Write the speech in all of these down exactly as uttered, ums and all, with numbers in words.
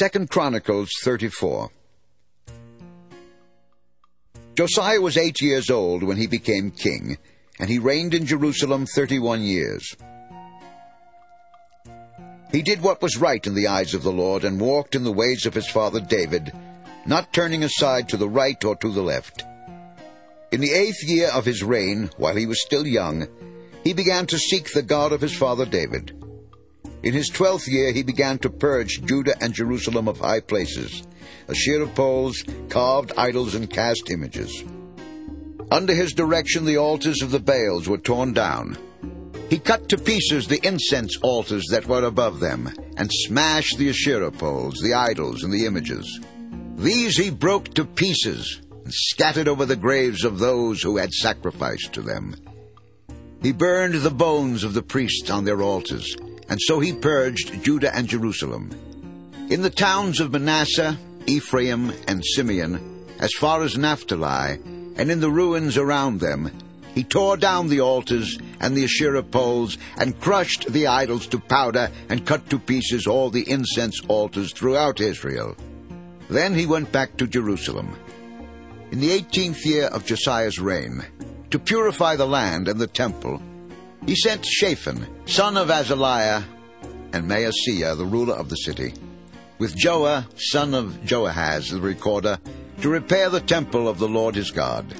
Second Chronicles thirty-four. Josiah was eight years old when he became king, and he reigned in Jerusalem thirty-one years. He did what was right in the eyes of the Lord, and walked in the ways of his father David, not turning aside to the right or to the left. In the eighth year of his reign, while he was still young, he began to seek the God of his father David. In his twelfth year he began to purge Judah and Jerusalem of high places, Asherah poles, carved idols, and cast images. Under his direction the altars of the Baals were torn down. He cut to pieces the incense altars that were above them, and smashed the Asherah poles, the idols, and the images. These he broke to pieces, and scattered over the graves of those who had sacrificed to them. He burned the bones of the priests on their altars, and so he purged Judah and Jerusalem. In the towns of Manasseh, Ephraim, and Simeon, as far as Naphtali, and in the ruins around them, he tore down the altars and the Asherah poles, and crushed the idols to powder, and cut to pieces all the incense altars throughout Israel. Then he went back to Jerusalem. In the eighteenth year of Josiah's reign, to purify the land and the temple, he sent Shaphan, son of Azaliah, and Maaseiah, the ruler of the city, with Joah, son of Joahaz, the recorder, to repair the temple of the Lord his God.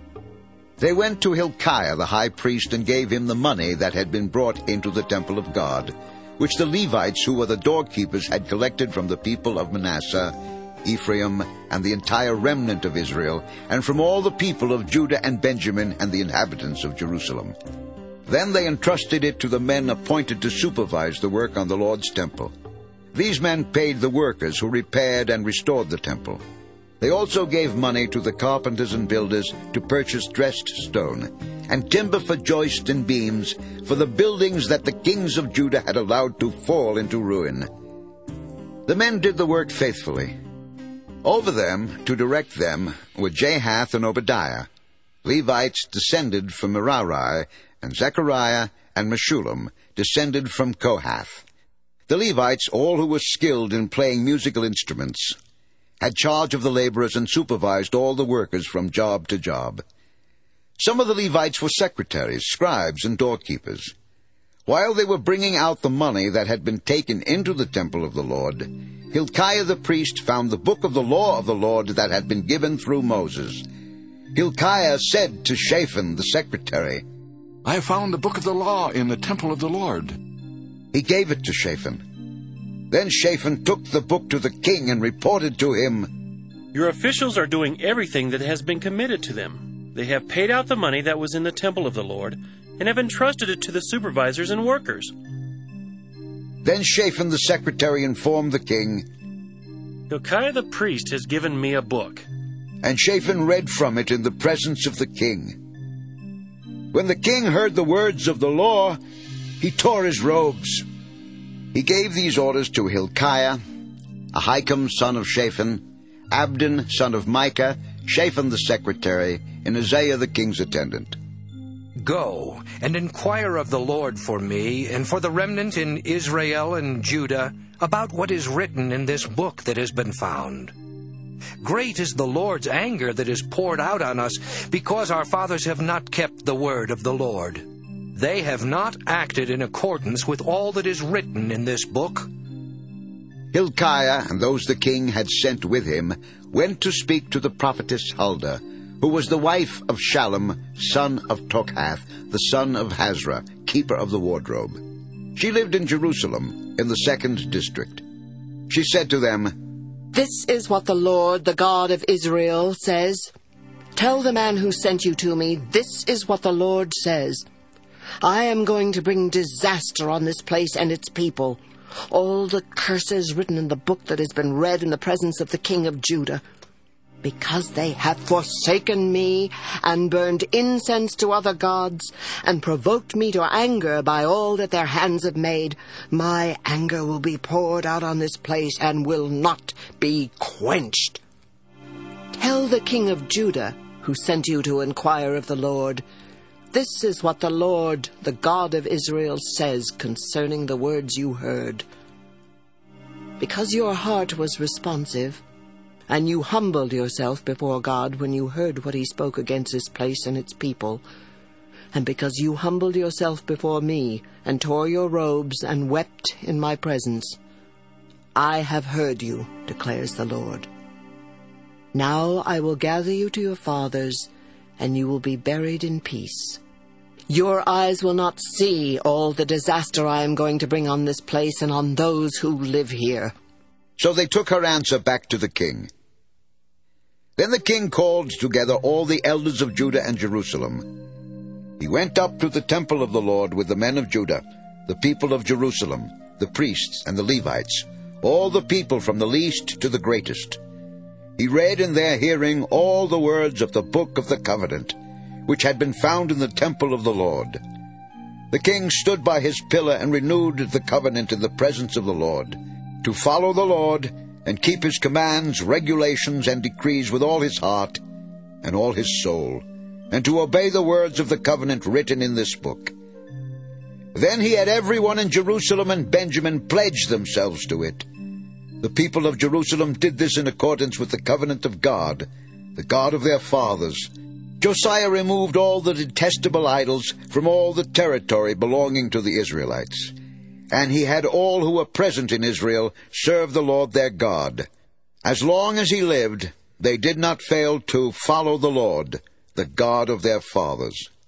They went to Hilkiah the high priest, and gave him the money that had been brought into the temple of God, which the Levites, who were the doorkeepers, had collected from the people of Manasseh, Ephraim, and the entire remnant of Israel, and from all the people of Judah and Benjamin and the inhabitants of Jerusalem. Then they entrusted it to the men appointed to supervise the work on the Lord's temple. These men paid the workers who repaired and restored the temple. They also gave money to the carpenters and builders to purchase dressed stone, and timber for joists and beams, for the buildings that the kings of Judah had allowed to fall into ruin. The men did the work faithfully. Over them, to direct them, were Jahath and Obadiah, Levites descended from Merari, and Zechariah and Meshullam, descended from Kohath. The Levites, all who were skilled in playing musical instruments, had charge of the laborers and supervised all the workers from job to job. Some of the Levites were secretaries, scribes, and doorkeepers. While they were bringing out the money that had been taken into the temple of the Lord, Hilkiah the priest found the book of the law of the Lord that had been given through Moses. Hilkiah said to Shaphan the secretary, "I have found the book of the law in the temple of the Lord." He gave it to Shaphan. Then Shaphan took the book to the king and reported to him, "Your officials are doing everything that has been committed to them. They have paid out the money that was in the temple of the Lord, and have entrusted it to the supervisors and workers." Then Shaphan the secretary informed the king, "Hilkiah the priest has given me a book." And Shaphan read from it in the presence of the king. When the king heard the words of the law, he tore his robes. He gave these orders to Hilkiah, Ahikam son of Shaphan, Abdon son of Micah, Shaphan the secretary, and Isaiah the king's attendant. "Go and inquire of the Lord for me and for the remnant in Israel and Judah about what is written in this book that has been found. Great is the Lord's anger that is poured out on us, because our fathers have not kept the word of the Lord. They have not acted in accordance with all that is written in this book." Hilkiah and those the king had sent with him went to speak to the prophetess Huldah, who was the wife of Shallum, son of Tokhath, the son of Hazra, keeper of the wardrobe. She lived in Jerusalem, in the second district. She said to them, "This is what the Lord, the God of Israel, says. Tell the man who sent you to me, this is what the Lord says. I am going to bring disaster on this place and its people. All the curses written in the book that has been read in the presence of the king of Judah. Because they have forsaken me, and burned incense to other gods, and provoked me to anger by all that their hands have made, my anger will be poured out on this place, and will not be quenched. Tell the king of Judah, who sent you to inquire of the Lord, this is what the Lord, the God of Israel, says concerning the words you heard. because your heart was responsive, and you humbled yourself before God when you heard what he spoke against this place and its people, and because you humbled yourself before me, and tore your robes, and wept in my presence, I have heard you, declares the Lord. Now I will gather you to your fathers, and you will be buried in peace. Your eyes will not see all the disaster I am going to bring on this place and on those who live here. So they took her answer back to the king. Then the king called together all the elders of Judah and Jerusalem. He went up to the temple of the Lord with the men of Judah, the people of Jerusalem, the priests and the Levites, all the people from the least to the greatest. He read in their hearing all the words of the book of the covenant, which had been found in the temple of the Lord. The king stood by his pillar and renewed the covenant in the presence of the Lord, to follow the Lord and keep his commands, regulations, and decrees with all his heart and all his soul, and to obey the words of the covenant written in this book. Then he had everyone in Jerusalem and Benjamin pledge themselves to it. The people of Jerusalem did this in accordance with the covenant of God, the God of their fathers. Josiah removed all the detestable idols from all the territory belonging to the Israelites, and he had all who were present in Israel serve the Lord their God. As long as he lived, they did not fail to follow the Lord, the God of their fathers.